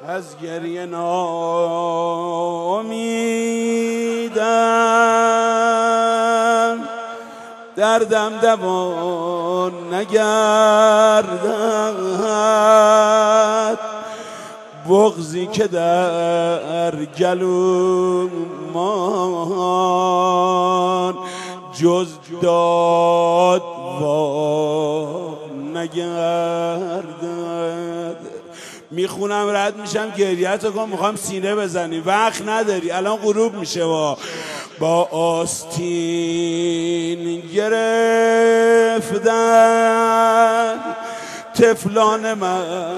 از گریه نامیدم، دردم دوان نگردد، بغضی که در گلوم مان جز داد وا نگردد. میخونم رد میشم گریت کن، میخوام سینه بزنی، وقت نداری، الان غروب میشه. با آستین گرفتن طفلان من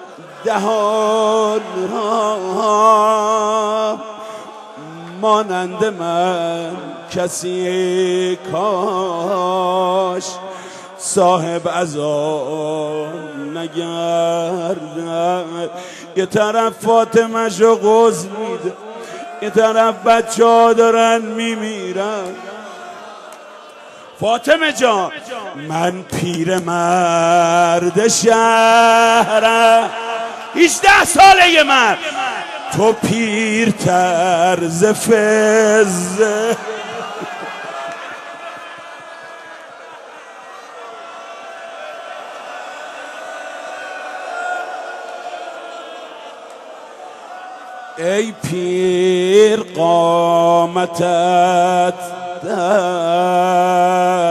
دهان را، مانند من کسی کاش صاحب ازان نگردد. یه طرف فاطمه شو غسل میده، یه طرف بچه ها دارن میمیرن. فاطمه جان من پیر مرد شهرم، 18 ساله من، تو پیرتر ز فزه. ای پیر قامتت در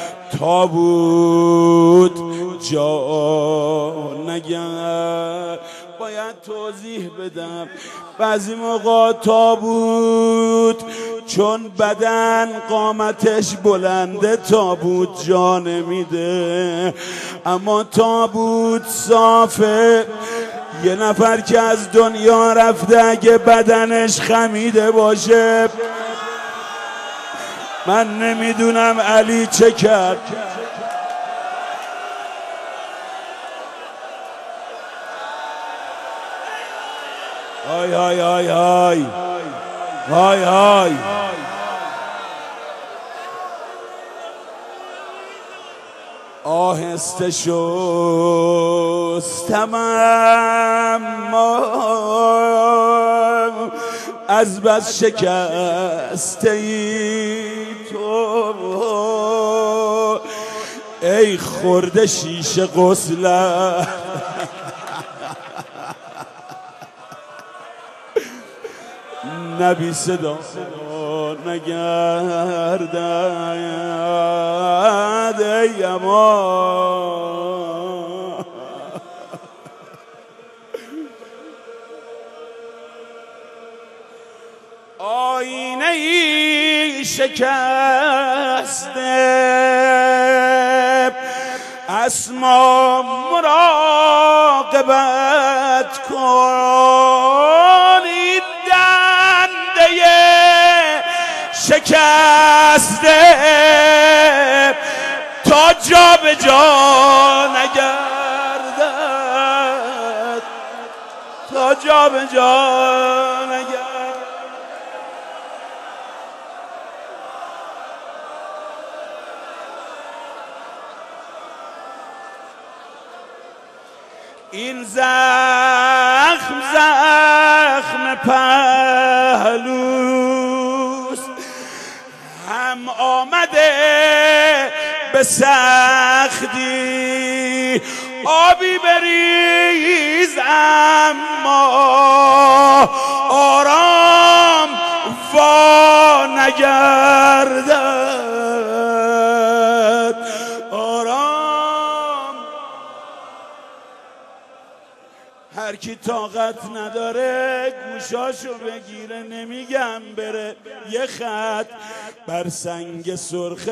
تابوت جا نگرد. باید توضیح بدم، بعضی موقع تابوت چون بدن قامتش بلنده تابوت جا نمیده، اما تابوت صافه. یه نفر که از دنیا رفته اگه بدنش خمیده باشه، من نمیدونم علی چه کرد. آی آی آی آی آی آی آهسته شستم اما از بس شکسته ای تو، ای خورده شیشه غسلت. نبی صدا نگردد ای امان. آینه ای شکسته اسما مراقبت کن، شکسته تا جا به جا نگردد، تا جا به جا نگردد. این زخم زخم پهلوست، هم آمده به سختی، آبی بریز اما آرام وا نگردد، آرام. هر کی طاقت نداره گوشاشو بگیره، نمیگم بره، یه خط بر سنگ سرخ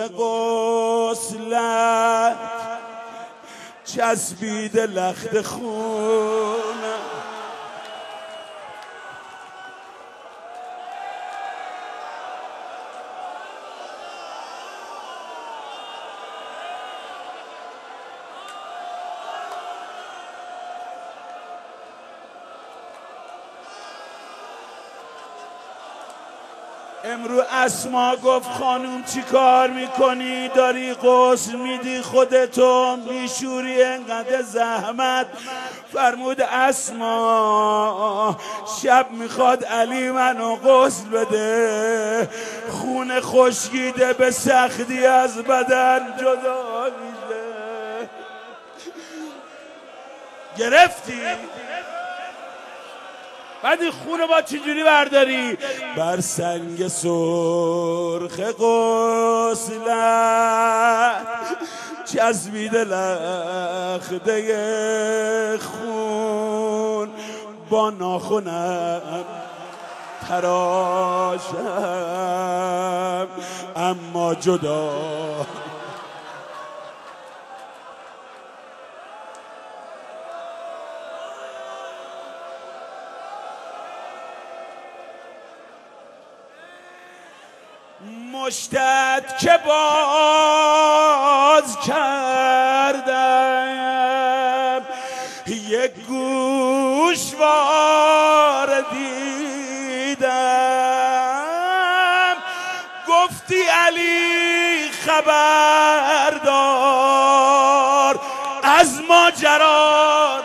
غسلت چسبیده لخت خونم. امرو اسما گفت خانوم چی کار میکنی؟ داری غسل میدی خودتو میشوری انقدر زحمت؟ فرمود اسما شب میخواد علی منو غسل بده، خون خشکیده به سختی از بدن جدا میشه. گرفتی؟ بعد این خون با چجوری برداری؟ بر سنگ سرخ غسلت چسبیده لخته خون، با ناخنم تراشم اما جدا. مشتت که باز کردم یک گوشوار دیدم، گفتی علی خبردار از ماجرا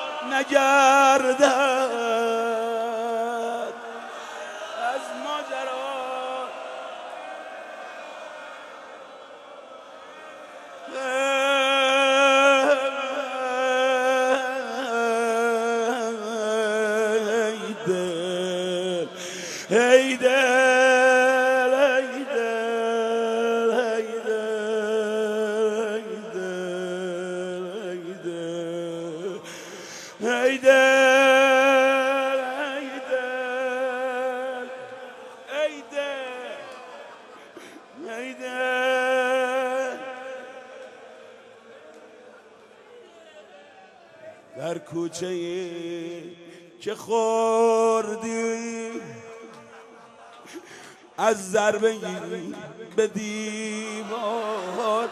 نگردد. ای دل ای دل ای دل ای دل ای دل ای دل ای دل. در کوچه که خوردی از ضربه به دیوار،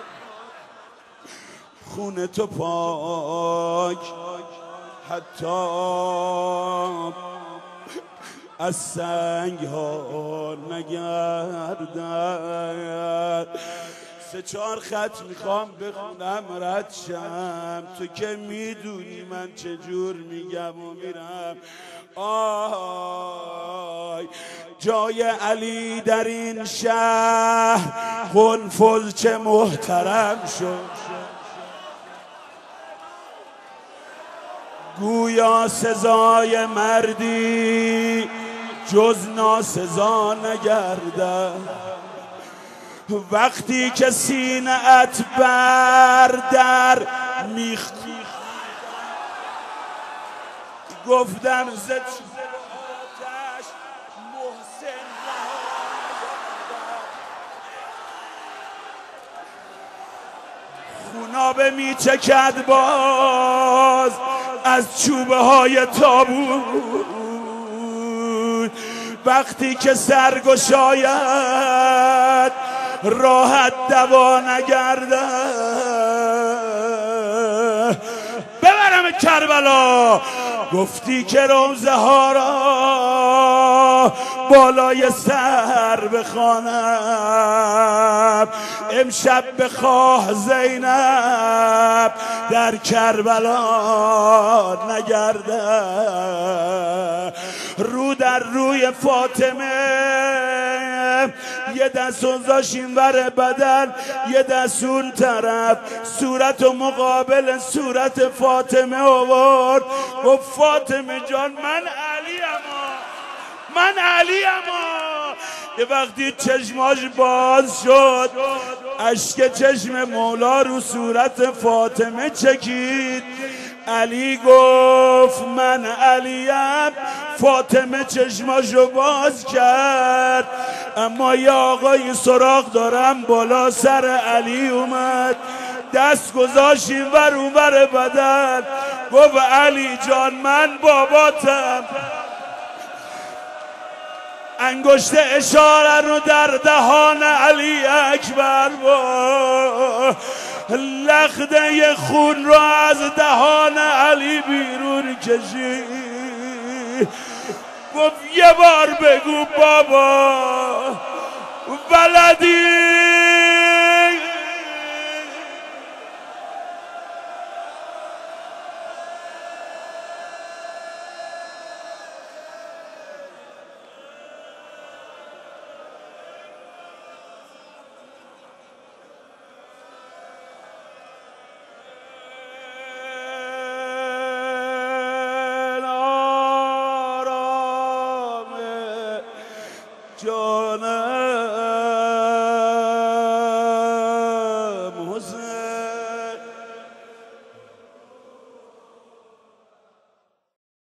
خون تو پاک حتی از سنگ ها نگردد. 3-4 خط میخوام بخونم رد شم، تو که میدونی من چجور میگم و میرم. آی جای علی در این شهر قنفذ چه محترم شد، گویا سزای مردی جز ناسزا نگردد. وقتی که سینه‌ات بر در میخ گفتم ز آتش محسن خونابه میچکد باز از چوبه های تابوت. وقتی که سرگشاید راحت دوا نگردد. ببرم کربلا. گفتی که روزه ها را بالای سر بخوانم، امشب بخواه زینب در کربلا نگردد. رو در روی فاطمه یه دست اونزاش اینور بدن، یه دست اون طرف، صورت و مقابل صورت فاطمه آورد. گفت فاطمه جان من علیم. یه وقتی چشماش باز شد اشک چشم مولا رو صورت فاطمه چکید. علی گفت من علیم. فاطمه چشماشو باز کرد، اما یه آقای سراغ دارم بالا سر علی اومد، دست گذاشت اینور اونور بدن. گفت علی جان من باباتم. انگشت اشاره رو در دهان علی اکبر با لخته خون رو از دهان علی بیرون کشید. گفت یه بار بگو بابا ولدی